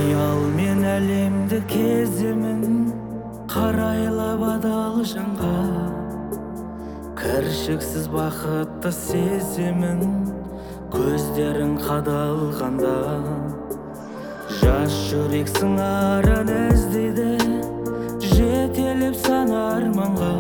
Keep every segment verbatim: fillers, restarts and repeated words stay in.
Аял мен әлемді кеземін, қарайлап адал жанға. Кіршіксіз бақытты сеземін, көздерің қадалғанда. Жас жүрек сыңарын іздейді, жетелеп сан арманға.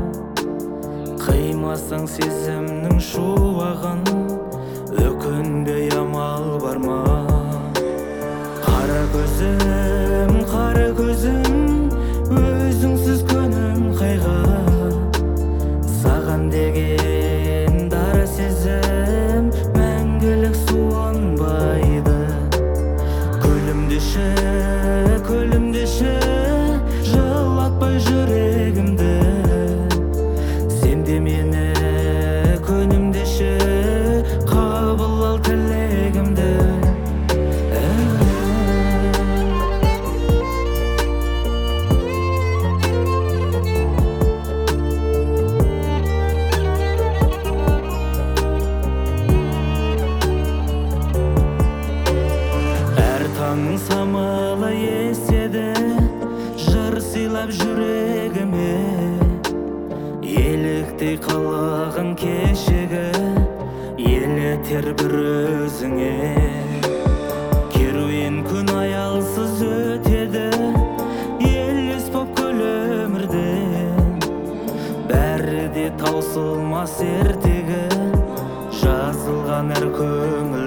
Қимасаң сезімнің шуағын, өкінбей амал бар ма? Қара көзім, қара көзім, өзіңсіз күнім қайға. Саған деген дара сезім мәңгілік суынбайды. Күлімдеші, күлімдеші, жылатпай жүрегімді. Сен де мені күнімдеші, қабыл ал тілегімді. Таңның самалы еседі, жыр сыйлап жүрегіме. Еліктей қалаған кешегі, елетер бір өзіңе. Керуен күн аялсыз өтеді, елес боп күл өмірден. Бәрі де таусылмас ертегі, жазылған әр көңіл